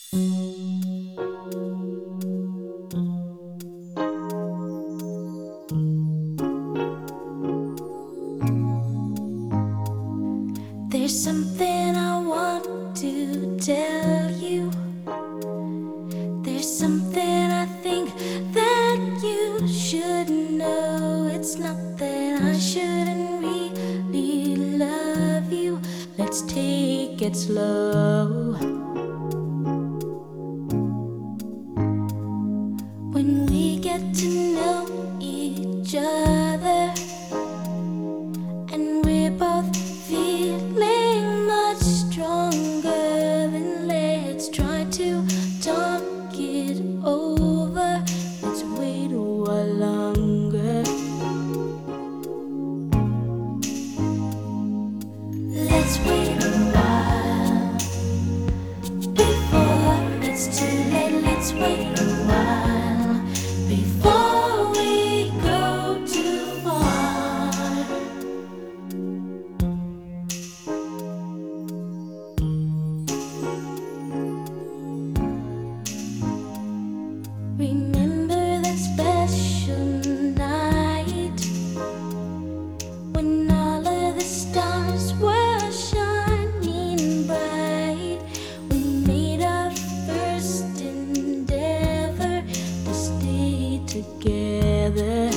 There's something I want to tell you. There's something I think that you should know. It's not that I shouldn't really love you. Let's take it slow. When we get to know each other and we're both feeling much stronger, then let's try to talk it over. Let's wait a while longer. Let's wait a while before it's too late. Let's wait a while before we go too far. Remember that special night when all of the stars were shining bright. We made our first endeavor to stay together.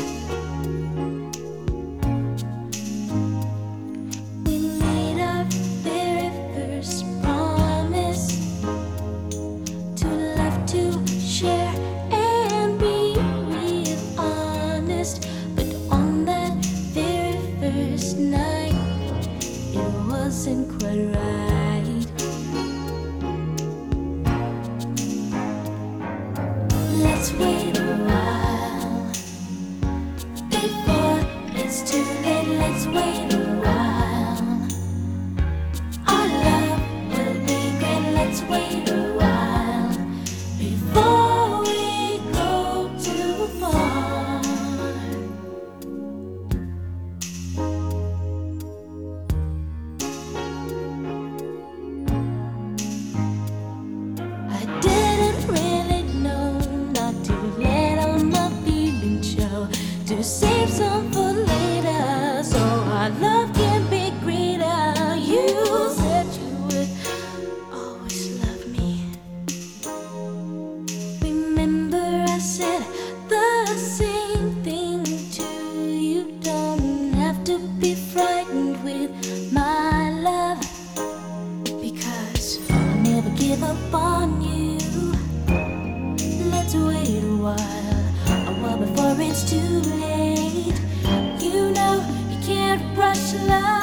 We made our very first promise to love, to share, and be real honest. But on that very first night, it wasn't quite right. Let's wait a while before it's too late. Let's wait a while. Our love will be great. Let's wait a while before we go too far. I didn't really know not to let all my feelings show, to save some for later, so our love can be greater. You said you would always love me. Remember I said the same thing to you. Don't have to be frightened with my love, because I'll never give up on you. Let's wait a while before it's too late. You know you can't rush love.